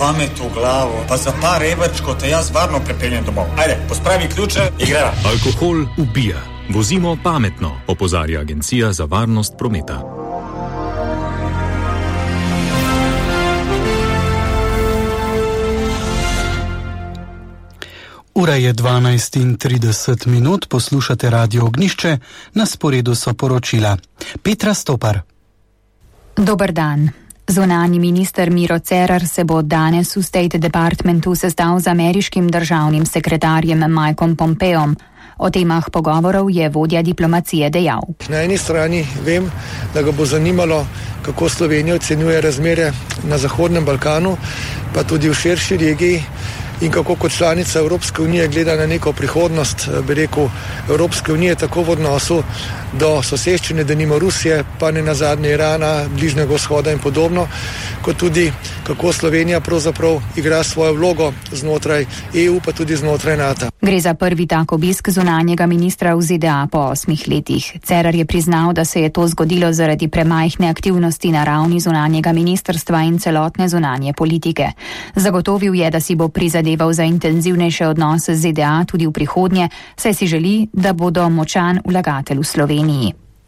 pamet v glavo, pa za par rebrčkov te jaz varno prepeljem domov. Ajde, pospravi ključe in greva. Alkohol ubija. Vozimo pametno, opozarja Agencija za varnost prometa. Ura je 12:30, poslušate Radio Ognjišče, na sporedu so poročila. Petra Stopar. Dober dan. Zunanji minister Miro Cerar se bo danes v State Departmentu sestal z ameriškim državnim sekretarjem Mikeom Pompeom. O temah pogovorov je vodja diplomacije dejal. Na eni strani vem, da ga bo zanimalo, kako Slovenija ocenjuje razmere na Zahodnem Balkanu, pa tudi v širši regiji, in kako kot članica Evropske unije gleda na neko prihodnost, bi rekel, Evropske unije tako v odnosu do soseščine, denimo Rusije, pa ne nazadnje Irana, Bližnjega vzhoda in podobno, kot tudi kako Slovenija pravzaprav igra svojo vlogo znotraj EU, pa tudi znotraj NATO. Gre za prvi tak obisk zunanjega ministra v ZDA po 8 letih. Cerar je priznal, da se je to zgodilo zaradi premajhne aktivnosti na ravni zunanjega ministrstva in celotne zunanje politike. Zagotovil je, da si bo prizadeval za intenzivnejše odnose z ZDA tudi v prihodnje, saj si želi, da bodo močan vlagatelj v Sloveniji.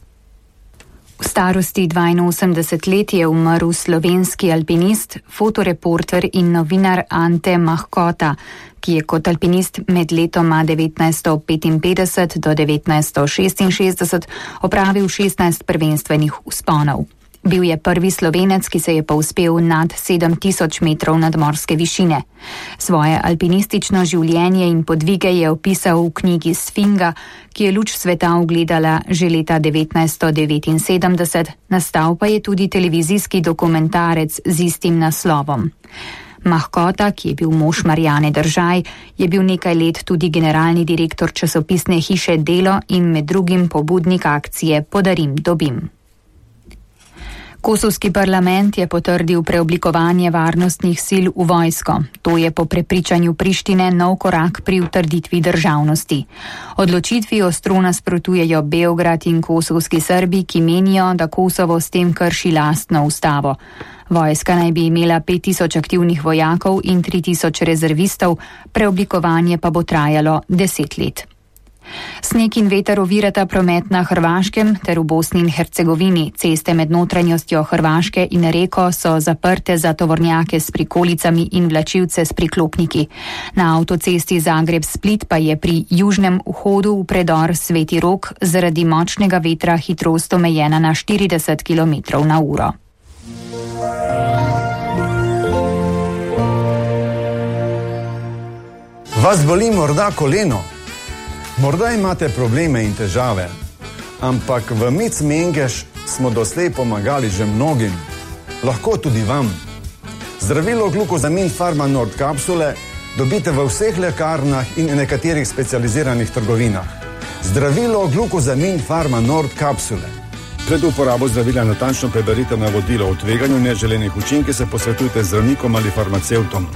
V starosti 82 let je umrl slovenski alpinist, fotoreporter in novinar Ante Mahkota, ki je kot alpinist med letoma 1955 do 1966 opravil 16 prvenstvenih vzponov. Bil je prvi Slovenec, ki se je povzpel nad 7000 metrov nadmorske višine. Svoje alpinistično življenje in podvige je opisal v knjigi Sfinga, ki je luč sveta ugledala že leta 1979, nastal pa je tudi televizijski dokumentarec z istim naslovom. Mahkota, ki je bil mož Marjane Držaj, je bil nekaj let tudi generalni direktor časopisne hiše Delo in med drugim pobudnik akcije Podarim dobim. Kosovski parlament je potrdil preoblikovanje varnostnih sil v vojsko. To je po prepričanju Prištine nov korak pri utrditvi državnosti. Odločitvi ostro nasprotujejo Beograd in kosovski Srbi, ki menijo, da Kosovo s tem krši lastno ustavo. Vojska naj bi imela 5000 aktivnih vojakov in 3000 rezervistov, preoblikovanje pa bo trajalo 10 let. Sneg in veter ovirata promet na Hrvaškem ter v Bosni in Hercegovini. Ceste med notranjostjo Hrvaške in reko so zaprte za tovornjake s prikolicami in vlačilce s priklopniki. Na avtocesti Zagreb-Split pa je pri južnem vhodu v predor Sveti Rok zaradi močnega vetra hitrost omejena na 40 km/h. Vas boli morda koleno? Morda imate probleme in težave, ampak v Mic Mengeš smo doslej pomagali že mnogim, lahko tudi vam. Zdravilo Glukozamin Pharma Nord kapsule dobite v vseh lekarnah in nekaterih specializiranih trgovinah. Zdravilo Glukozamin Pharma Nord kapsule. Pred uporabo zdravila natančno preberite navodilo o tveganju neželenih učinkov, se posvetujte z zdravnikom ali farmacevtom.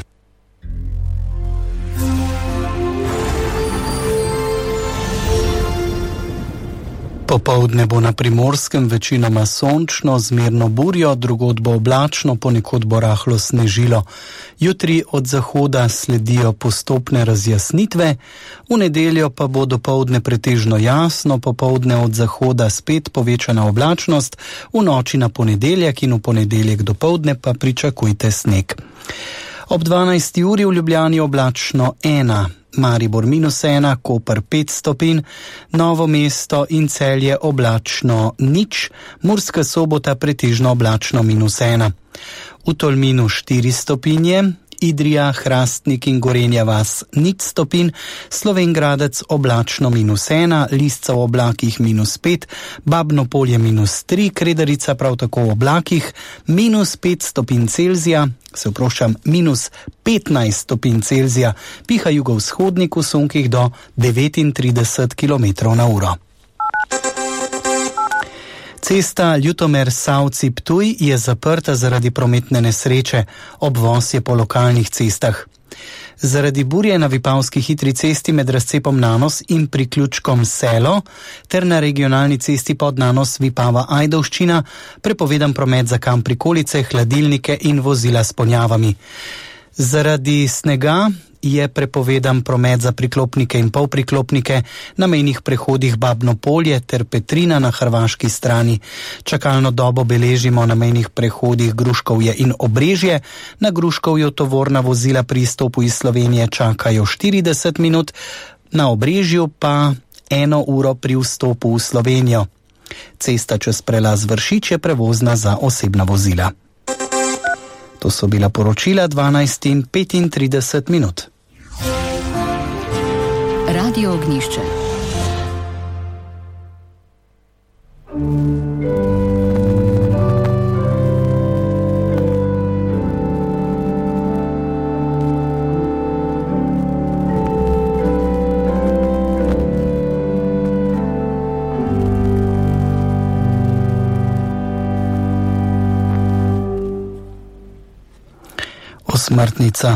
Popoldne bo na Primorskem večinoma sončno, zmerno burjo, drugod bo oblačno, ponekod bo rahlo snežilo. Jutri od zahoda sledijo postopne razjasnitve, v nedeljo pa bo dopoldne pretežno jasno, popoldne od zahoda spet povečana oblačnost, v noči na ponedeljek in v ponedeljek dopoldne pa pričakujte sneg. Ob 12. uri v Ljubljani oblačno 1. Maribor -1, Koper 5 stopinj, Novo mesto in Celje oblačno 0, Murska Sobota pretežno oblačno -1. V Tolminu 4 stopinje, Idrija, Hrastnik in Gorenja vas 0 stopinj, Slovenj Gradec oblačno -1, Lisca v oblakih -5, Babno Polje -3, Kredarica prav tako v oblakih -5 stopinj Celzija, -15 stopinj Celzija, piha jugovzhodnik v sunkih do 39 km/h. Cesta Ljutomer-Savci-Ptuj je zaprta zaradi prometne nesreče, obvoz je po lokalnih cestah. Zaradi burje na Vipavski hitri cesti med razcepom Nanos in priključkom Selo ter na regionalni cesti pod Nanos Vipava-Ajdovščina prepovedan promet za kamp prikolice, hladilnike in vozila s ponjavami. Zaradi snega je prepovedan promet za priklopnike in polpriklopnike na mejnih prehodih Babno Polje ter Petrina na hrvaški strani. Čakalno dobo beležimo na mejnih prehodih Gruškovje in Obrežje. Na Gruškovju tovorna vozila pri izstopu iz Slovenije čakajo 40 minut, na Obrežju pa 1 uro pri vstopu v Slovenijo. Cesta čez prelaz Vršič je prevozna za osebna vozila. To so bila poročila 12:35. Radio Ognjišče. Osmrtnica.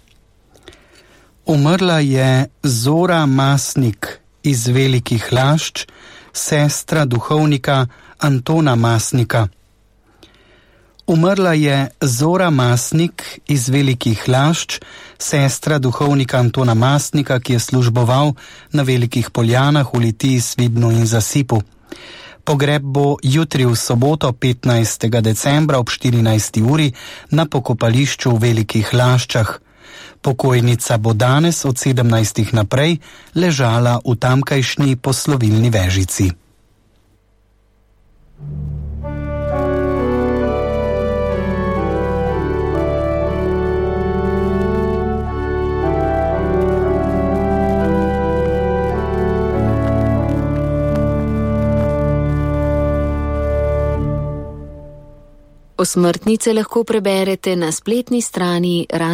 Umrla je Zora Masnik iz Velikih Lašč, sestra duhovnika Antona Masnika. Umrla je Zora Masnik iz Velikih Lašč, sestra duhovnika Antona Masnika, ki je služboval na Velikih Poljanah v Litiji, Svidnu in Zasipu. Pogreb bo jutri v soboto 15. decembra ob 14. uri na pokopališču v Velikih Laščah. Pokojnica bo danes od 17. naprej ležala v tamkajšnji poslovilni vežici. Osmrtnice lahko preberete na spletni strani